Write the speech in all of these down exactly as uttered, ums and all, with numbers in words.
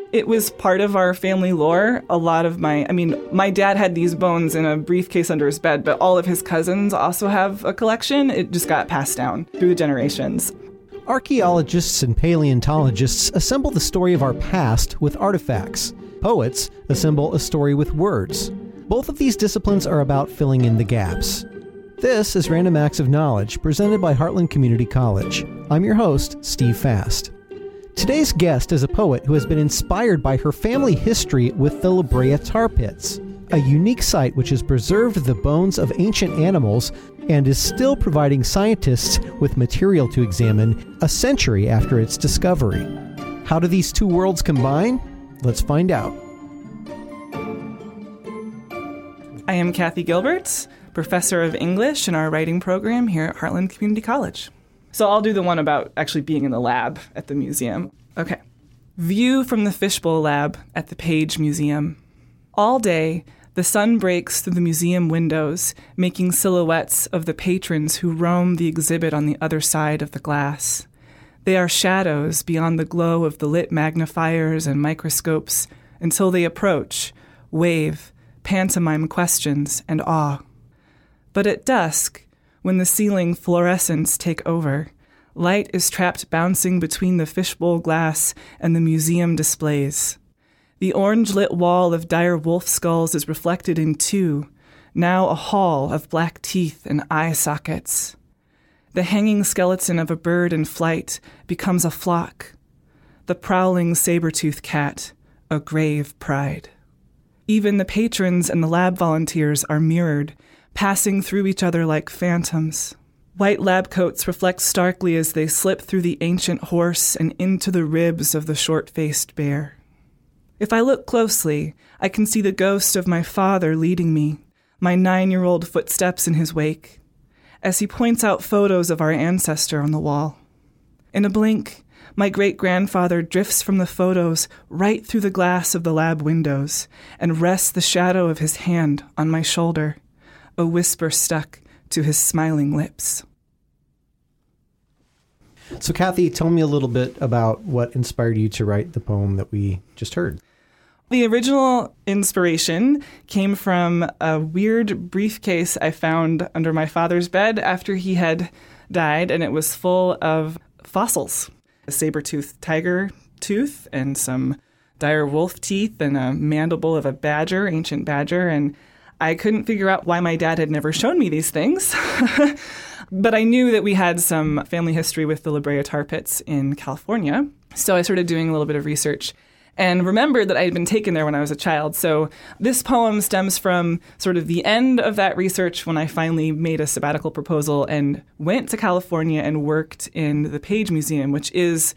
It was part of our family lore. A lot of my, I mean, my dad had these bones in a briefcase under his bed, but all of his cousins also have a collection. It just got passed down through the generations. Archaeologists and paleontologists assemble the story of our past with artifacts. Poets assemble a story with words. Both of these disciplines are about filling in the gaps. This is Random Acts of Knowledge, presented by Heartland Community College. I'm your host, Steve Fast. Today's guest is a poet who has been inspired by her family history with the La Brea Tar Pits, a unique site which has preserved the bones of ancient animals and is still providing scientists with material to examine a century after its discovery. How do these two worlds combine? Let's find out. I am Kathy Gilbert, professor of English in our writing program here at Heartland Community College. So I'll do the one about actually being in the lab at the museum. Okay. View from the Fishbowl Lab at the Page Museum. All day, the sun breaks through the museum windows, making silhouettes of the patrons who roam the exhibit on the other side of the glass. They are shadows beyond the glow of the lit magnifiers and microscopes until they approach, wave, pantomime questions and awe. But at dusk, when the ceiling fluorescents take over, light is trapped bouncing between the fishbowl glass and the museum displays. The orange-lit wall of dire wolf skulls is reflected in two, now a hall of black teeth and eye sockets. The hanging skeleton of a bird in flight becomes a flock. The prowling saber-toothed cat, a grave pride. Even the patrons and the lab volunteers are mirrored, passing through each other like phantoms. White lab coats reflect starkly as they slip through the ancient horse and into the ribs of the short-faced bear. If I look closely, I can see the ghost of my father leading me, my nine-year-old footsteps in his wake, as he points out photos of our ancestor on the wall. In a blink, my great-grandfather drifts from the photos right through the glass of the lab windows and rests the shadow of his hand on my shoulder, a whisper stuck to his smiling lips. So, Kathy, tell me a little bit about what inspired you to write the poem that we just heard. The original inspiration came from a weird briefcase I found under my father's bed after he had died, and it was full of fossils. A saber-toothed tiger tooth and some dire wolf teeth and a mandible of a badger, ancient badger, and I couldn't figure out why my dad had never shown me these things. But I knew that we had some family history with the La Brea Tar Pits in California. So I started doing a little bit of research and remembered that I had been taken there when I was a child. So this poem stems from sort of the end of that research when I finally made a sabbatical proposal and went to California and worked in the Page Museum, which is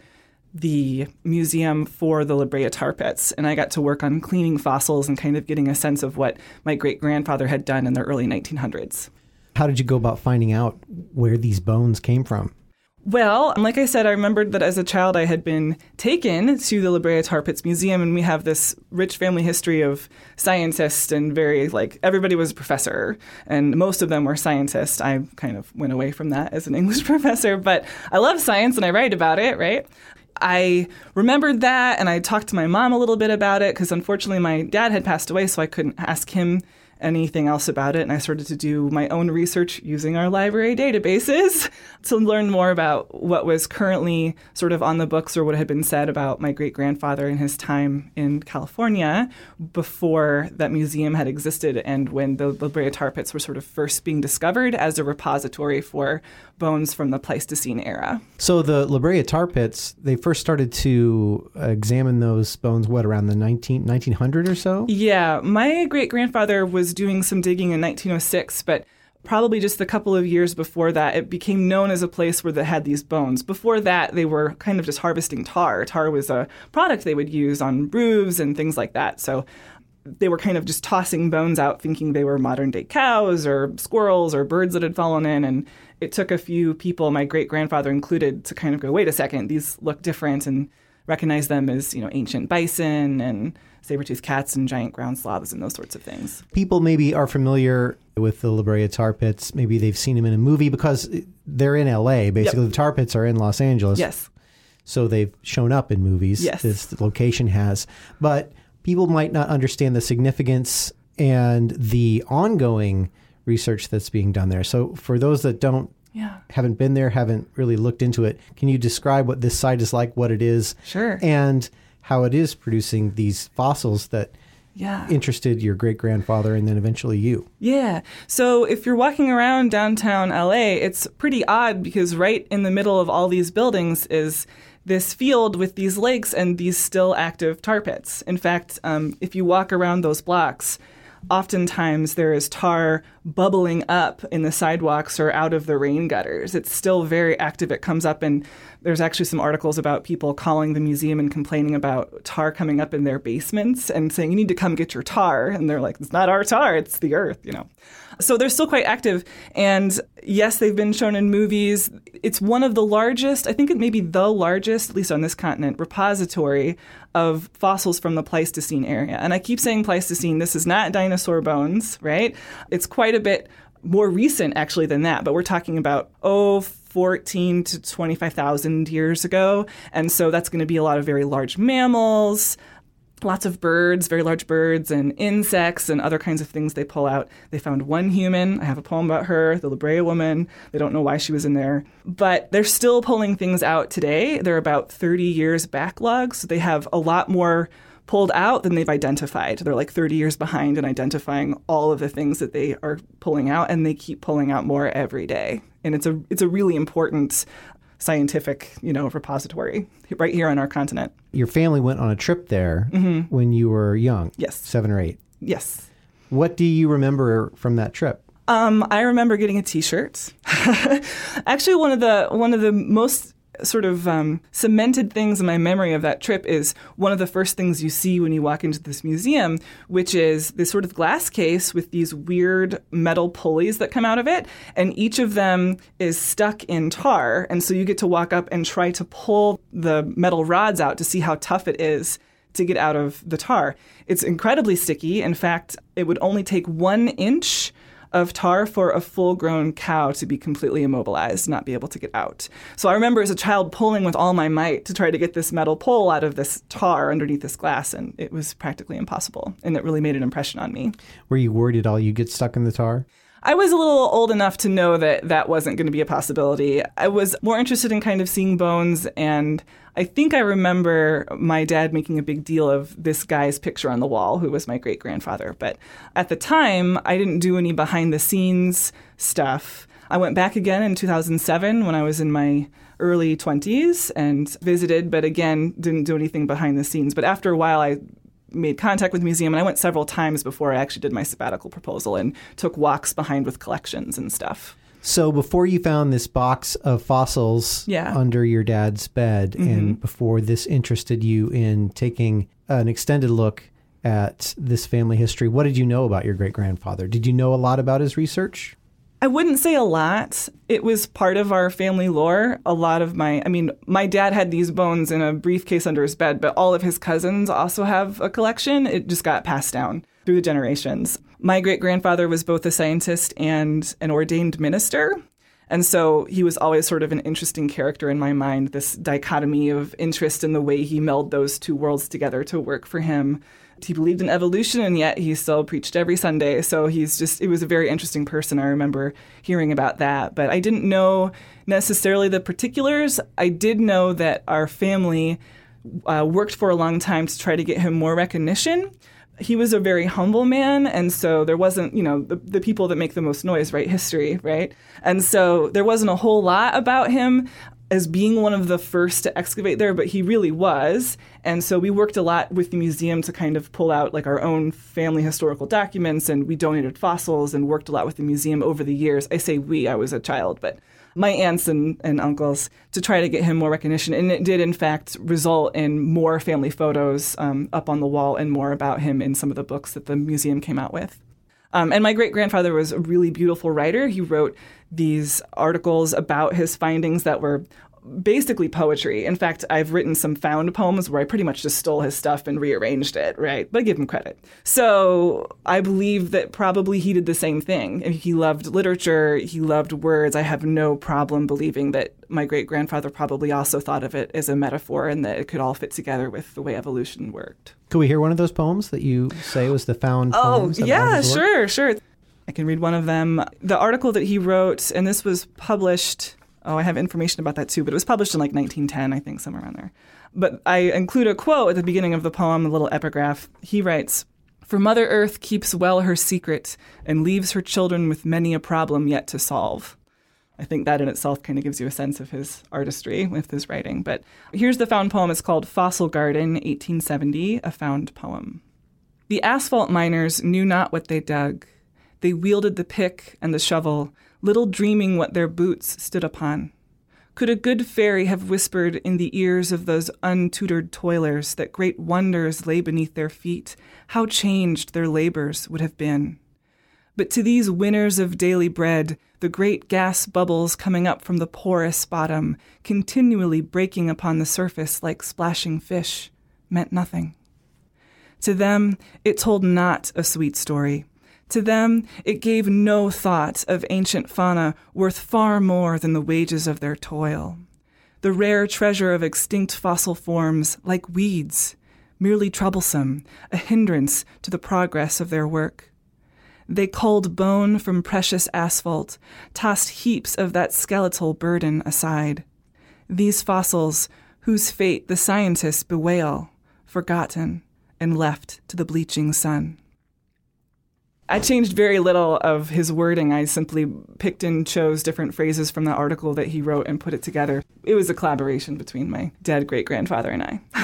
the museum for the La Brea Tar Pits. And I got to work on cleaning fossils and kind of getting a sense of what my great-grandfather had done in the early nineteen hundreds. How did you go about finding out where these bones came from? Well, like I said, I remembered that as a child I had been taken to the La Brea Tar Pits Museum, and we have this rich family history of scientists and very, like, everybody was a professor, and most of them were scientists. I kind of went away from that as an English professor, but I love science and I write about it, right? I remembered that, and I talked to my mom a little bit about it because unfortunately my dad had passed away, so I couldn't ask him anything else about it. And I started to do my own research using our library databases to learn more about what was currently sort of on the books or what had been said about my great-grandfather and his time in California before that museum had existed and when the La Brea Tar Pits were sort of first being discovered as a repository for bones from the Pleistocene era. So the La Brea Tar Pits, they first started to examine those bones, what, around the nineteen, nineteen hundred or so? Yeah, my great-grandfather was doing some digging in nineteen oh six, but probably just a couple of years before that, it became known as a place where they had these bones. Before that, they were kind of just harvesting tar. Tar was a product they would use on roofs and things like that. So they were kind of just tossing bones out thinking they were modern-day cows or squirrels or birds that had fallen in. And it took a few people, my great-grandfather included, to kind of go, wait a second, these look different, and recognize them as, you know, ancient bison and saber-toothed cats and giant ground sloths and those sorts of things. People maybe are familiar with the La Brea Tar Pits. Maybe they've seen them in a movie because they're in L A. Basically, yep. The Tar Pits are in Los Angeles. Yes. so they've shown up in movies. Yes. This location has. But people might not understand the significance and the ongoing research that's being done there. So for those that don't, yeah. haven't been there, haven't really looked into it, can you describe what this site is like, what it is? Sure. And how it is producing these fossils that yeah. interested your great-grandfather and then eventually you? Yeah. So if you're walking around downtown L A, it's pretty odd because right in the middle of all these buildings is this field with these lakes and these still active tar pits. In fact, um, if you walk around those blocks, oftentimes there is tar bubbling up in the sidewalks or out of the rain gutters. It's still very active. It comes up, and there's actually some articles about people calling the museum and complaining about tar coming up in their basements and saying, you need to come get your tar. And they're like, it's not our tar, it's the earth, you know. So they're still quite active. And yes, they've been shown in movies. It's one of the largest, I think it may be the largest, at least on this continent, repository of fossils from the Pleistocene area. And I keep saying Pleistocene. This is not dinosaur bones, right? It's quite a bit more recent, actually, than that. But we're talking about, oh, fourteen to twenty-five thousand years ago. And so that's going to be a lot of very large mammals, lots of birds, very large birds, and insects and other kinds of things they pull out. They found one human. I have a poem about her, the La Brea woman. They don't know why she was in there. But they're still pulling things out today. They're about thirty years backlog, so they have a lot more pulled out than they've identified. They're like thirty years behind in identifying all of the things that they are pulling out, and they keep pulling out more every day. And it's a it's a really important scientific, you know, repository right here on our continent. Your family went on a trip there mm-hmm. when you were young. Yes. Seven or eight. Yes. What do you remember from that trip? Um, I remember getting a T-shirt. Actually, one of the one of the most sort of um, cemented things in my memory of that trip is one of the first things you see when you walk into this museum, which is this sort of glass case with these weird metal pulleys that come out of it. And each of them is stuck in tar. And so you get to walk up and try to pull the metal rods out to see how tough it is to get out of the tar. It's incredibly sticky. In fact, it would only take one inch of tar for a full-grown cow to be completely immobilized, not be able to get out. So I remember as a child pulling with all my might to try to get this metal pole out of this tar underneath this glass, and it was practically impossible. And it really made an impression on me. Were you worried at all you'd get stuck in the tar? I was a little old enough to know that that wasn't going to be a possibility. I was more interested in kind of seeing bones, and I think I remember my dad making a big deal of this guy's picture on the wall, who was my great-grandfather. But at the time, I didn't do any behind-the-scenes stuff. I went back again in two thousand seven when I was in my early twenties and visited, but again, didn't do anything behind the scenes. But after a while, I made contact with the museum, and I went several times before I actually did my sabbatical proposal and took walks behind with collections and stuff. So before you found this box of fossils yeah. under your dad's bed, mm-hmm. and before this interested you in taking an extended look at this family history, what did you know about your great-grandfather? Did you know a lot about his research? I wouldn't say a lot. It was part of our family lore. A lot of my, I mean, my dad had these bones in a briefcase under his bed, but all of his cousins also have a collection. It just got passed down through the generations. My great-grandfather was both a scientist and an ordained minister. And so he was always sort of an interesting character in my mind, this dichotomy of interest in the way he melded those two worlds together to work for him. He believed in evolution, and yet he still preached every Sunday. So he's just, it was a very interesting person. I remember hearing about that. But I didn't know necessarily the particulars. I did know that our family uh, worked for a long time to try to get him more recognition. He was a very humble man, and so there wasn't, you know, the, the people that make the most noise, right? History, right? And so there wasn't a whole lot about him as being one of the first to excavate there, but he really was. And so we worked a lot with the museum to kind of pull out like our own family historical documents, and we donated fossils and worked a lot with the museum over the years. I say we, I was a child, but my aunts and, and uncles to try to get him more recognition. And it did, in fact, result in more family photos um, up on the wall and more about him in some of the books that the museum came out with. Um, and my great-grandfather was a really beautiful writer. He wrote these articles about his findings that were basically poetry. In fact, I've written some found poems where I pretty much just stole his stuff and rearranged it, right? But I give him credit. So I believe that probably he did the same thing. He loved literature. He loved words. I have no problem believing that my great-grandfather probably also thought of it as a metaphor and that it could all fit together with the way evolution worked. Could we hear one of those poems that you say was the found oh, poems? Oh, yeah, sure, sure. I can read one of them. The article that he wrote, and this was published... Oh, I have information about that too, but it was published in like nineteen ten, I think, somewhere around there. But I include a quote at the beginning of the poem, a little epigraph. He writes, "For Mother Earth keeps well her secret and leaves her children with many a problem yet to solve." I think that in itself kind of gives you a sense of his artistry with his writing. But here's the found poem. It's called Fossil Garden, eighteen seventy, a found poem. "The asphalt miners knew not what they dug. They wielded the pick and the shovel, little dreaming what their boots stood upon. Could a good fairy have whispered in the ears of those untutored toilers that great wonders lay beneath their feet, how changed their labors would have been. But to these winners of daily bread, the great gas bubbles coming up from the porous bottom, continually breaking upon the surface like splashing fish, meant nothing. To them, it told not a sweet story. To them, it gave no thought of ancient fauna worth far more than the wages of their toil. The rare treasure of extinct fossil forms, like weeds, merely troublesome, a hindrance to the progress of their work. They culled bone from precious asphalt, tossed heaps of that skeletal burden aside. These fossils, whose fate the scientists bewail, forgotten and left to the bleaching sun." I changed very little of his wording. I simply picked and chose different phrases from the article that he wrote and put it together. It was a collaboration between my dead great-grandfather and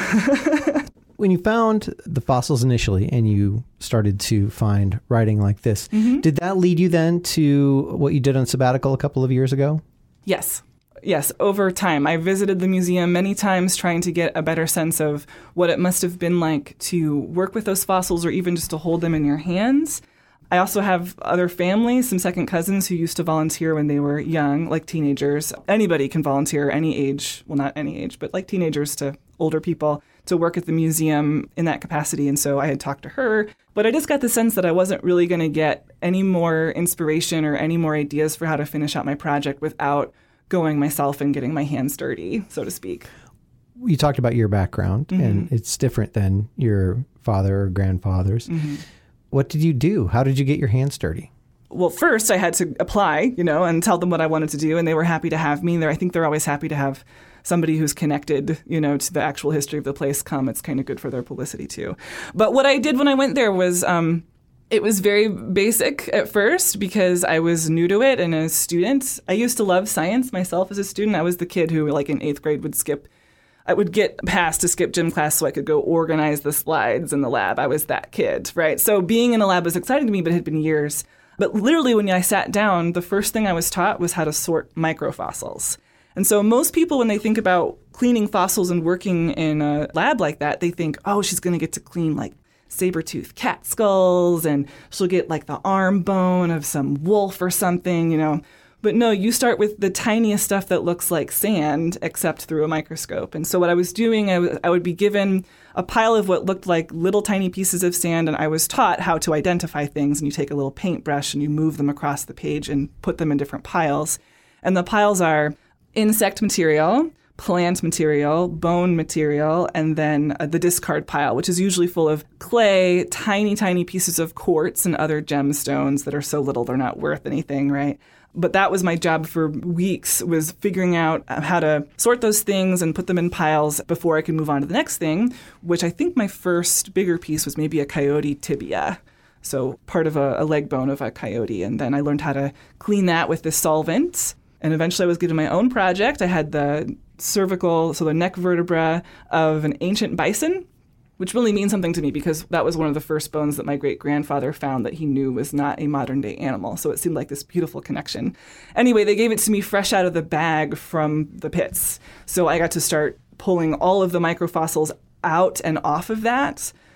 I. When you found the fossils initially and you started to find writing like this, mm-hmm. did that lead you then to what you did on sabbatical a couple of years ago? Yes. Yes, over time. I visited the museum many times trying to get a better sense of what it must have been like to work with those fossils or even just to hold them in your hands. I also have other family, some second cousins who used to volunteer when they were young, like teenagers. Anybody can volunteer, any age, well, not any age, but like teenagers to older people to work at the museum in that capacity. And so I had talked to her, but I just got the sense that I wasn't really going to get any more inspiration or any more ideas for how to finish out my project without going myself and getting my hands dirty, so to speak. You talked about your background, mm-hmm. and it's different than your father or grandfather's. Mm-hmm. What did you do? How did you get your hands dirty? Well, first I had to apply, you know, and tell them what I wanted to do, and they were happy to have me there. I think they're always happy to have somebody who's connected, you know, to the actual history of the place come. It's kind of good for their publicity too. But what I did when I went there was, um, it was very basic at first because I was new to it and a student. I used to love science myself as a student. I was the kid who, like in eighth grade, would skip I would get passed to skip gym class so I could go organize the slides in the lab. I was that kid, right? So being in a lab was exciting to me, but it had been years. But literally when I sat down, the first thing I was taught was how to sort microfossils. And so most people, when they think about cleaning fossils and working in a lab like that, they think, oh, she's going to get to clean like saber-toothed cat skulls and she'll get like the arm bone of some wolf or something, you know. But no, you start with the tiniest stuff that looks like sand, except through a microscope. And so what I was doing, I, w- I would be given a pile of what looked like little tiny pieces of sand, and I was taught how to identify things. And you take a little paintbrush and you move them across the page and put them in different piles. And the piles are insect material, plant material, bone material, and then uh, the discard pile, which is usually full of clay, tiny, tiny pieces of quartz and other gemstones that are so little they're not worth anything, right? But that was my job for weeks, was figuring out how to sort those things and put them in piles before I could move on to the next thing, which I think my first bigger piece was maybe a coyote tibia. So part of a, a leg bone of a coyote. And then I learned how to clean that with this solvent. And eventually I was given my own project. I had the cervical, so the neck vertebra of an ancient bison, which really means something to me because that was one of the first bones that my great-grandfather found that he knew was not a modern-day animal. So it seemed like this beautiful connection. Anyway, they gave it to me fresh out of the bag from the pits. So I got to start pulling all of the microfossils out and off of that.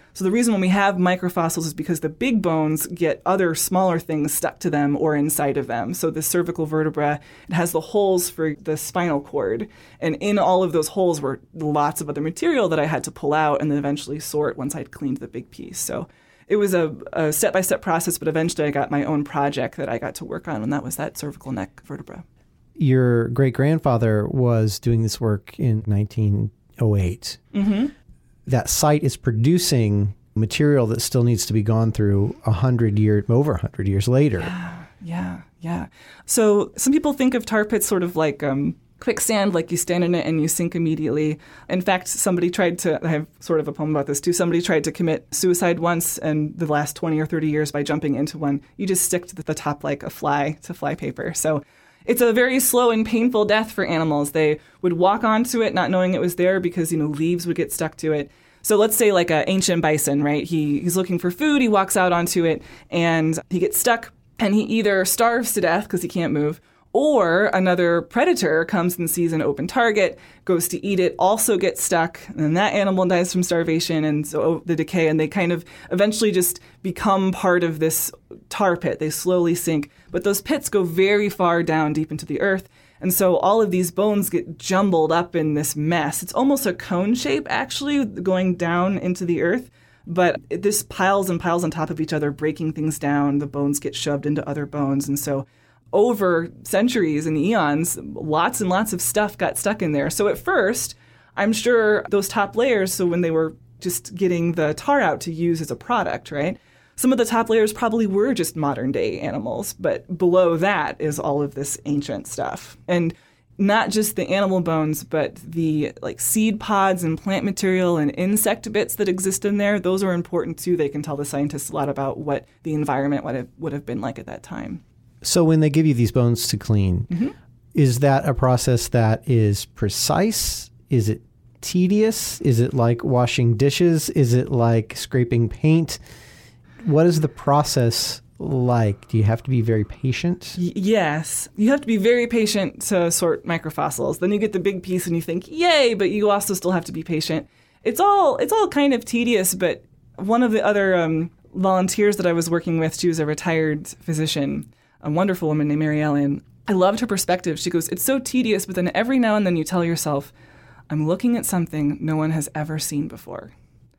So the reason when we have microfossils is because the big bones get other smaller things stuck to them or inside of them. So the cervical vertebra, it has the holes for the spinal cord. And in all of those holes were lots of other material that I had to pull out and then eventually sort once I'd cleaned the big piece. So it was a, a step-by-step process, but eventually I got my own project that I got to work on, and that was that cervical neck vertebra. Your great-grandfather was doing this work in nineteen oh eight. Mm-hmm. That site is producing material that still needs to be gone through a hundred years, over a hundred years later. Yeah, yeah, yeah. So some people think of tar pits sort of like um, quicksand, like you stand in it and you sink immediately. In fact, somebody tried to, I have sort of a poem about this too, somebody tried to commit suicide once in the last twenty or thirty years by jumping into one. You just stick to the top like a fly to fly paper. So it's a very slow and painful death for animals. They would walk onto it not knowing it was there because, you know, leaves would get stuck to it. So let's say like an ancient bison, right? He he's looking for food, he walks out onto it, and he gets stuck, and he either starves to death because he can't move, or another predator comes and sees an open target, goes to eat it, also gets stuck, and then that animal dies from starvation and so the decay, and they kind of eventually just become part of this tar pit. They slowly sink, but those pits go very far down deep into the earth. And so all of these bones get jumbled up in this mess. It's almost a cone shape, actually, going down into the earth. But this piles and piles on top of each other, breaking things down. The bones get shoved into other bones. And so over centuries and eons, lots and lots of stuff got stuck in there. So at first, I'm sure those top layers, so when they were just getting the tar out to use as a product, right? Some of the top layers probably were just modern day animals, but below that is all of this ancient stuff. And not just the animal bones, but the like seed pods and plant material and insect bits that exist in there, those are important too. They can tell the scientists a lot about what the environment would have, would have been like at that time. So when they give you these bones to clean, mm-hmm. is that a process that is precise? Is it tedious? Is it like washing dishes? Is it like scraping paint? What is the process like? Do you have to be very patient? Y- yes. You have to be very patient to sort microfossils. Then you get the big piece and you think, yay, but you also still have to be patient. It's all it's all kind of tedious, but one of the other um, volunteers that I was working with, she was a retired physician, a wonderful woman named Mary Ellen. I loved her perspective. She goes, it's so tedious, but then every now and then you tell yourself, I'm looking at something no one has ever seen before.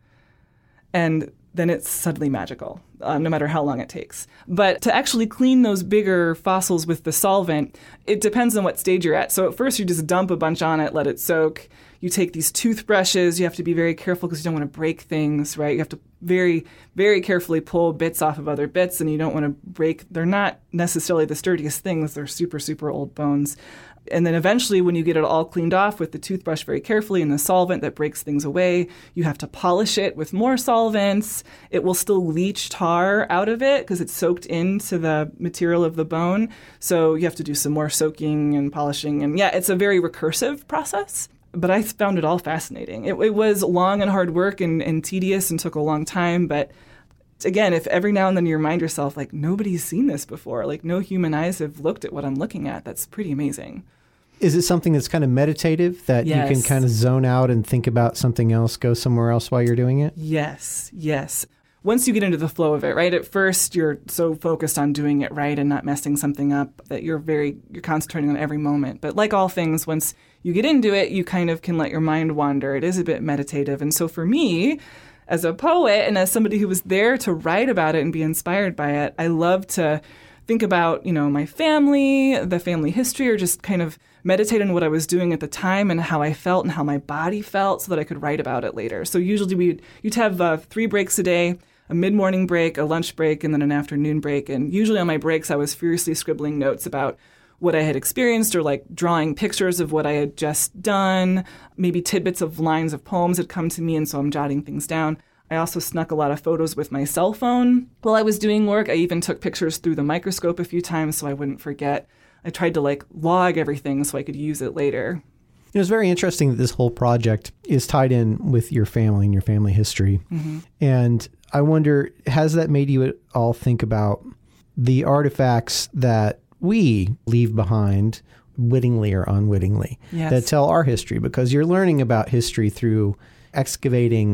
And then it's suddenly magical, uh, no matter how long it takes. But to actually clean those bigger fossils with the solvent, it depends on what stage you're at. So at first you just dump a bunch on it, let it soak. You take these toothbrushes. You have to be very careful because you don't want to break things, right? You have to very, very carefully pull bits off of other bits, and you don't want to break. They're not necessarily the sturdiest things. They're super, super old bones. And then eventually when you get it all cleaned off with the toothbrush very carefully and the solvent that breaks things away, you have to polish it with more solvents. It will still leach tar out of it because it's soaked into the material of the bone. So you have to do some more soaking and polishing. And yeah, it's a very recursive process. But I found it all fascinating. It, it was long and hard work and, and tedious and took a long time. But again, if every now and then you remind yourself, like, nobody's seen this before, like no human eyes have looked at what I'm looking at, that's pretty amazing. Is it something that's kind of meditative that Yes. you can kind of zone out and think about something else, go somewhere else while you're doing it? Yes, yes. Once you get into the flow of it, right? At first, you're so focused on doing it right and not messing something up that you're very, you're concentrating on every moment. But like all things, once you get into it, you kind of can let your mind wander. It is a bit meditative. And so for me, as a poet and as somebody who was there to write about it and be inspired by it, I love to think about, you know, my family, the family history, or just kind of meditate on what I was doing at the time and how I felt and how my body felt so that I could write about it later. So usually we'd, you'd have uh, three breaks a day, a mid-morning break, a lunch break, and then an afternoon break. And usually on my breaks, I was furiously scribbling notes about what I had experienced or like drawing pictures of what I had just done. Maybe tidbits of lines of poems had come to me, and so I'm jotting things down. I also snuck a lot of photos with my cell phone while I was doing work. I even took pictures through the microscope a few times so I wouldn't forget. I tried to like log everything so I could use it later. It was very interesting that this whole project is tied in with your family and your family history. Mm-hmm. And I wonder, has that made you at all think about the artifacts that we leave behind, wittingly or unwittingly, Yes. that tell our history? Because you're learning about history through excavating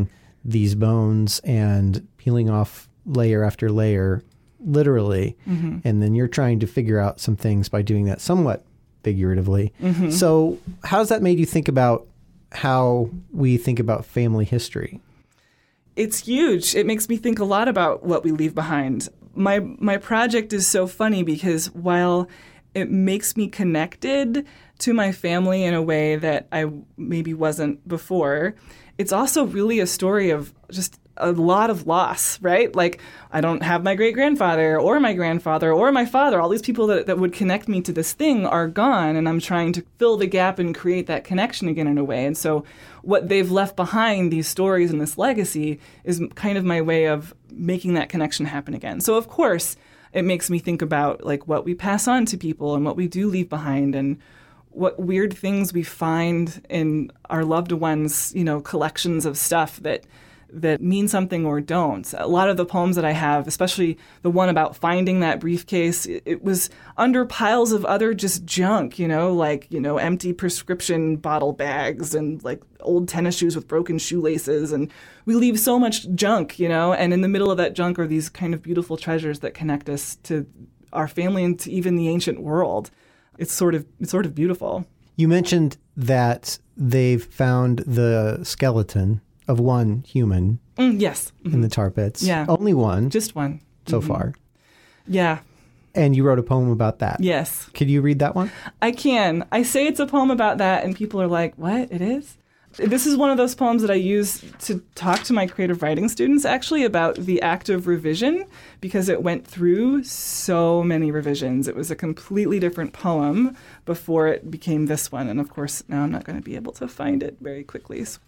these bones and peeling off layer after layer, literally. Mm-hmm. And then you're trying to figure out some things by doing that somewhat figuratively. Mm-hmm. So how does that make you think about how we think about family history? It's huge. It makes me think a lot about what we leave behind. My my project is so funny because while it makes me connected to my family in a way that I maybe wasn't before, it's also really a story of just a lot of loss, right? Like, I don't have my great-grandfather or my grandfather or my father. All these people that, that would connect me to this thing are gone, and I'm trying to fill the gap and create that connection again in a way. And so what they've left behind, these stories and this legacy, is kind of my way of making that connection happen again. So, of course, it makes me think about like what we pass on to people and what we do leave behind and what weird things we find in our loved ones, you know, collections of stuff that that mean something or don't. A lot of the poems that I have, especially the one about finding that briefcase, it, it was under piles of other just junk, you know, like, you know, empty prescription bottle bags and like old tennis shoes with broken shoelaces. And we leave so much junk, you know, and in the middle of that junk are these kind of beautiful treasures that connect us to our family and to even the ancient world. It's sort of it's sort of beautiful. You mentioned that they've found the skeleton of one human mm, yes. Mm-hmm. in the tar pits. Yeah. Only one. Just one. So mm-hmm. far. Yeah. And you wrote a poem about that. Yes. Could you read that one? I can. I say it's a poem about that, and people are like, what? It is? This is one of those poems that I use to talk to my creative writing students, actually, about the act of revision, because it went through so many revisions. It was a completely different poem before it became this one. And, of course, now I'm not going to be able to find it very quickly. So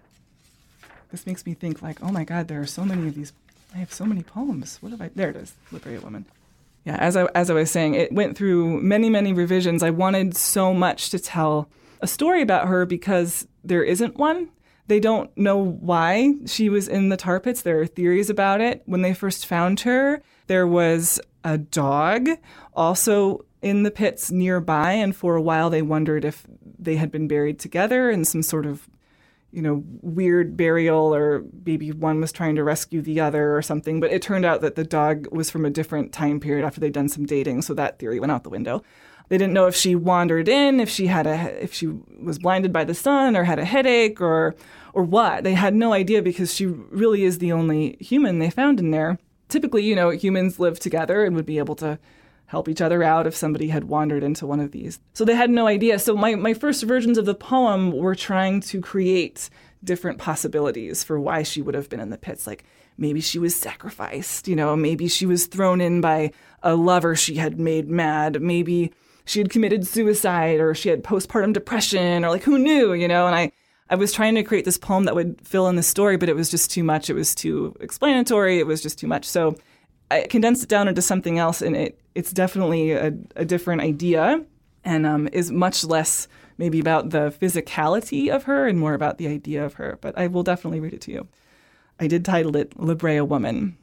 this makes me think, like, oh, my God, there are so many of these. I have so many poems. What have I? There it is, Librea Woman. Yeah, as I, as I was saying, it went through many, many revisions. I wanted so much to tell a story about her because there isn't one. They don't know why she was in the tar pits. There are theories about it. When they first found her, there was a dog also in the pits nearby, and for a while they wondered if they had been buried together in some sort of, you know, weird burial, or maybe one was trying to rescue the other or something. But it turned out that the dog was from a different time period after they'd done some dating, so that theory went out the window. They didn't know if she wandered in, if she had a, if she was blinded by the sun or had a headache or, or what. They had no idea because she really is the only human they found in there. Typically, you know, humans live together and would be able to help each other out if somebody had wandered into one of these. So they had no idea. So my, my first versions of the poem were trying to create different possibilities for why she would have been in the pits. Like maybe she was sacrificed, you know, maybe she was thrown in by a lover she had made mad. Maybe she had committed suicide, or she had postpartum depression, or like who knew, you know? And I, I was trying to create this poem that would fill in the story, but it was just too much. It was too explanatory. It was just too much. So I condensed it down into something else, and it it's definitely a, a different idea, and um, is much less maybe about the physicality of her and more about the idea of her. But I will definitely read it to you. I did title it Librea Woman.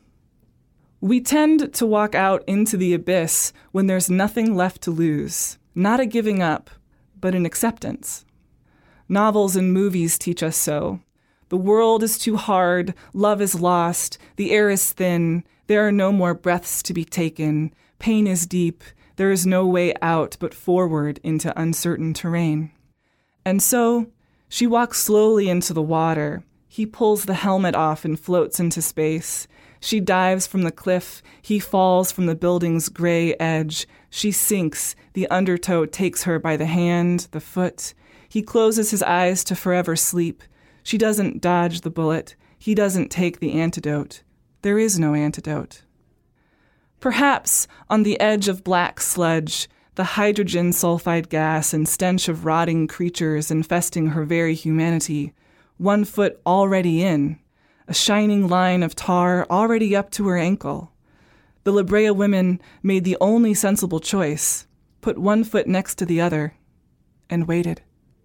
We tend to walk out into the abyss when there's nothing left to lose, not a giving up, but an acceptance. Novels and movies teach us so. The world is too hard, love is lost, the air is thin, there are no more breaths to be taken, pain is deep, there is no way out but forward into uncertain terrain. And so, she walks slowly into the water. He pulls the helmet off and floats into space. She dives from the cliff. He falls from the building's gray edge. She sinks. The undertow takes her by the hand, the foot. He closes his eyes to forever sleep. She doesn't dodge the bullet. He doesn't take the antidote. There is no antidote. Perhaps on the edge of black sludge, the hydrogen sulfide gas and stench of rotting creatures infesting her very humanity, one foot already in, a shining line of tar already up to her ankle. The Librea women made the only sensible choice, put one foot next to the other, and waited.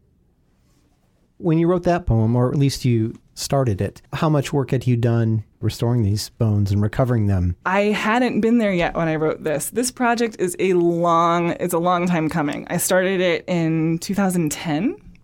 When you wrote that poem, or at least you started it, how much work had you done restoring these bones and recovering them? I hadn't been there yet when I wrote this. This project is a long, it's a long time coming. I started it in two thousand ten.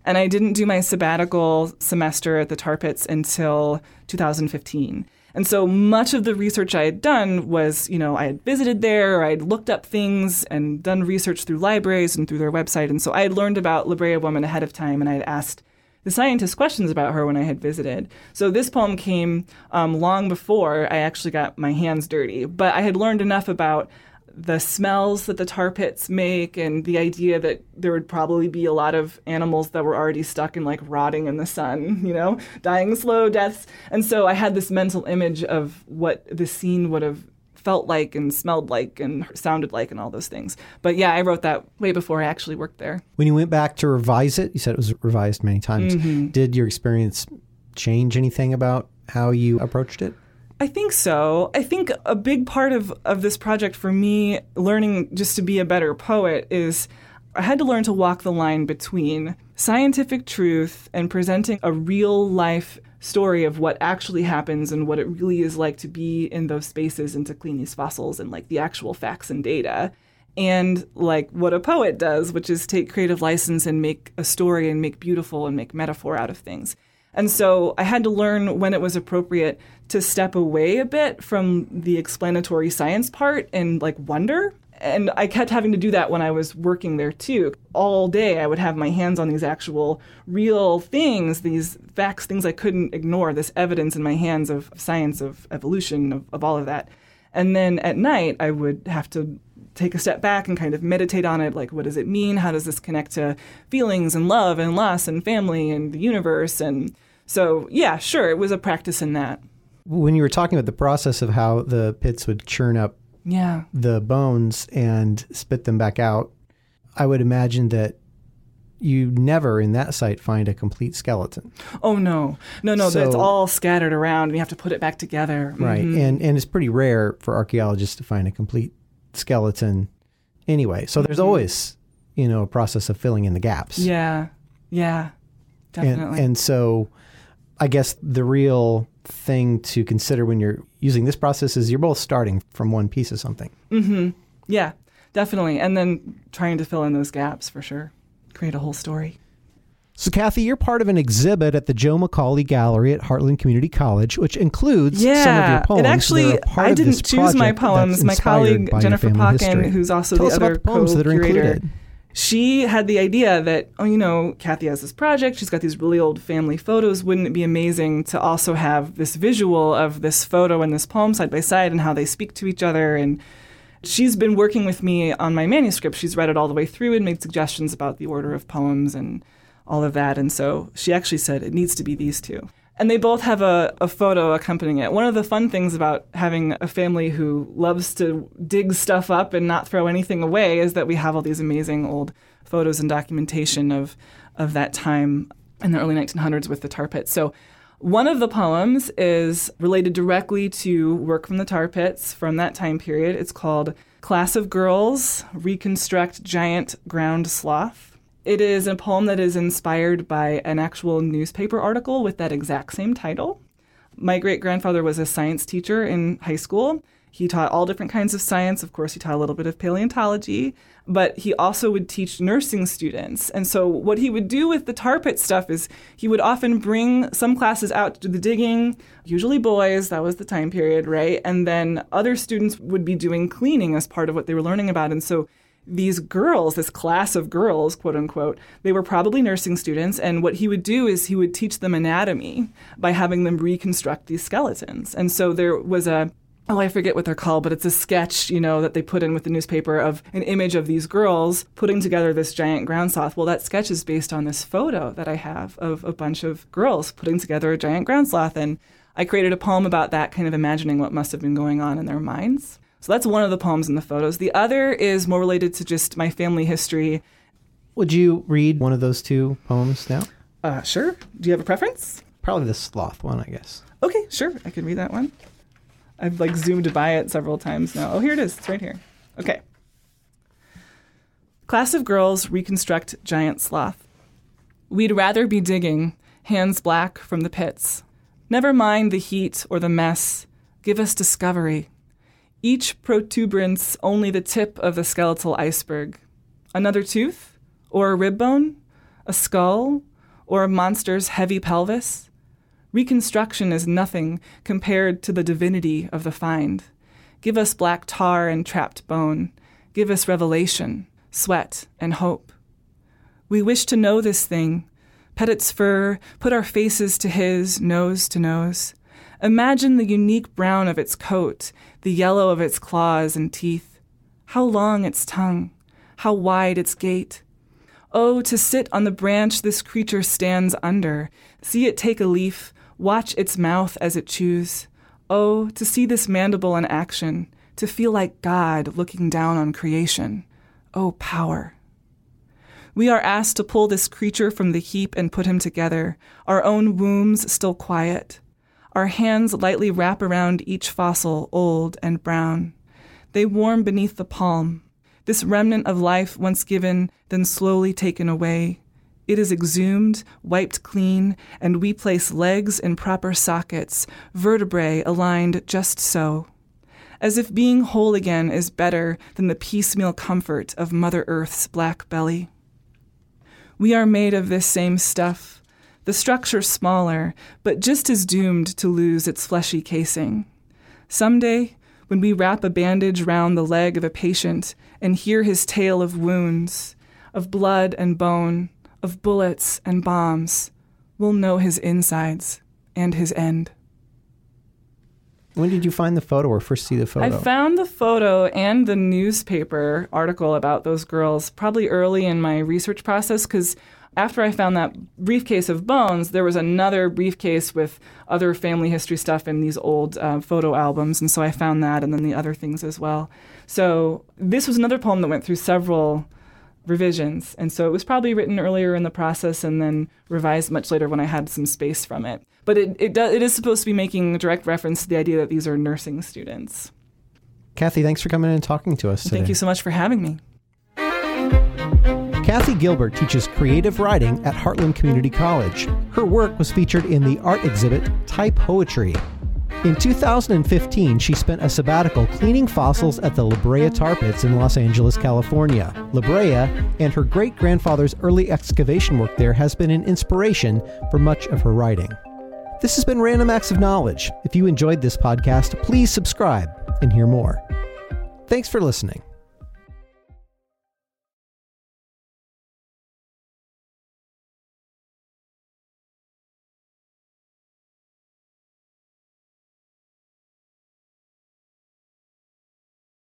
And I didn't do my sabbatical semester at the Tar Pits until two thousand fifteen. And so much of the research I had done was, you know, I had visited there, or I had looked up things and done research through libraries and through their website. And so I had learned about La Brea Woman ahead of time, and I had asked the scientists questions about her when I had visited. So this poem came um, long before I actually got my hands dirty. But I had learned enough about the smells that the tar pits make and the idea that there would probably be a lot of animals that were already stuck and like rotting in the sun, you know, dying slow deaths. And so I had this mental image of what the scene would have felt like and smelled like and sounded like and all those things. But yeah, I wrote that way before I actually worked there. When you went back to revise it, you said it was revised many times. Mm-hmm. Did your experience change anything about how you approached it? I think so. I think a big part of, of this project for me, learning just to be a better poet, is I had to learn to walk the line between scientific truth and presenting a real life story of what actually happens and what it really is like to be in those spaces and to clean these fossils and like the actual facts and data. And like what a poet does, which is take creative license and make a story and make beautiful and make metaphor out of things. And so I had to learn when it was appropriate to step away a bit from the explanatory science part and like wonder. And I kept having to do that when I was working there too. All day I would have my hands on these actual real things, these facts, things I couldn't ignore, this evidence in my hands of science, of evolution, of, of all of that. And then at night I would have to take a step back and kind of meditate on it. Like, what does it mean? How does this connect to feelings and love and loss and family and the universe? And so, yeah, sure, it was a practice in that. When you were talking about the process of how the pits would churn up yeah. the bones and spit them back out, I would imagine that you never in that site find a complete skeleton. Oh, no. No, no, so, it's all scattered around and you have to put it back together. Right. Mm-hmm. And, and it's pretty rare for archaeologists to find a complete skeleton anyway. So there's mm-hmm. always, you know, a process of filling in the gaps. Yeah. Yeah. Definitely. And, and so I guess the real thing to consider when you're using this process is you're both starting from one piece of something. Mm-hmm. Yeah, definitely. And then trying to fill in those gaps for sure. Create a whole story. So, Kathy, you're part of an exhibit at the Joe Macaulay Gallery at Heartland Community College, which includes yeah, some of your poems. It actually, I didn't choose my poems. My colleague, Jennifer Pocken, who's also Tell the us other about the poems that are co-curator, included. She had the idea that, oh, you know, Kathy has this project. She's got these really old family photos. Wouldn't it be amazing to also have this visual of this photo and this poem side by side and how they speak to each other? And she's been working with me on my manuscript. She's read it all the way through and made suggestions about the order of poems and all of that. And so she actually said it needs to be these two. And they both have a, a photo accompanying it. One of the fun things about having a family who loves to dig stuff up and not throw anything away is that we have all these amazing old photos and documentation of, of that time in the early nineteen hundreds with the tar pits. So one of the poems is related directly to work from the tar pits from that time period. It's called Class of Girls Reconstruct Giant Ground Sloth. It is a poem that is inspired by an actual newspaper article with that exact same title. My great-grandfather was a science teacher in high school. He taught all different kinds of science. Of course, he taught a little bit of paleontology, but he also would teach nursing students. And so what he would do with the tar pit stuff is he would often bring some classes out to do the digging, usually boys, that was the time period, right? And then other students would be doing cleaning as part of what they were learning about. And so these girls, this class of girls, quote unquote, they were probably nursing students. And what he would do is he would teach them anatomy by having them reconstruct these skeletons. And so there was a, oh, I forget what they're called, but it's a sketch, you know, that they put in with the newspaper of an image of these girls putting together this giant ground sloth. Well, that sketch is based on this photo that I have of a bunch of girls putting together a giant ground sloth. And I created a poem about that, kind of imagining what must have been going on in their minds. So that's one of the poems in the photos. The other is more related to just my family history. Would you read one of those two poems now? Uh, sure. Do you have a preference? Probably the sloth one, I guess. Okay, sure. I can read that one. I've like zoomed by it several times now. Oh, here it is. It's right here. Okay. Class of Girls Reconstruct Giant Sloth. We'd rather be digging, hands black from the pits. Never mind the heat or the mess. Give us discovery. Each protuberance only the tip of the skeletal iceberg. Another tooth? Or a rib bone? A skull? or a monster's heavy pelvis? Reconstruction is nothing compared to the divinity of the find. Give us black tar and trapped bone. Give us revelation, sweat, and hope. We wish to know this thing, pet its fur, put our faces to his, nose to nose. Imagine the unique brown of its coat, the yellow of its claws and teeth. How long its tongue, how wide its gait. Oh, to sit on the branch this creature stands under, see it take a leaf, watch its mouth as it chews. Oh, to see this mandible in action, to feel like God looking down on creation. Oh, power. We are asked to pull this creature from the heap and put him together, our own wombs still quiet. Our hands lightly wrap around each fossil, old and brown. They warm beneath the palm. This remnant of life once given, then slowly taken away. It is exhumed, wiped clean, and we place legs in proper sockets, vertebrae aligned just so. As if being whole again is better than the piecemeal comfort of Mother Earth's black belly. We are made of this same stuff, the structure smaller, but just as doomed to lose its fleshy casing. Someday, when we wrap a bandage round the leg of a patient and hear his tale of wounds, of blood and bone, of bullets and bombs, we'll know his insides and his end. When did you find the photo or first see the photo? I found the photo and the newspaper article about those girls probably early in my research process, because after I found that briefcase of bones, there was another briefcase with other family history stuff in these old uh, photo albums, and so I found that and then the other things as well. So this was another poem that went through several revisions, and so it was probably written earlier in the process and then revised much later when I had some space from it. But it it, does, it is supposed to be making a direct reference to the idea that these are nursing students. Kathy, thanks for coming in and talking to us today. Thank you so much for having me. Kathy Gilbert teaches creative writing at Heartland Community College. Her work was featured in the art exhibit Thai Poetry. In two thousand fifteen, she spent a sabbatical cleaning fossils at the La Brea Tar Pits in Los Angeles, California. La Brea and her great-grandfather's early excavation work there has been an inspiration for much of her writing. This has been Random Acts of Knowledge. If you enjoyed this podcast, please subscribe and hear more. Thanks for listening.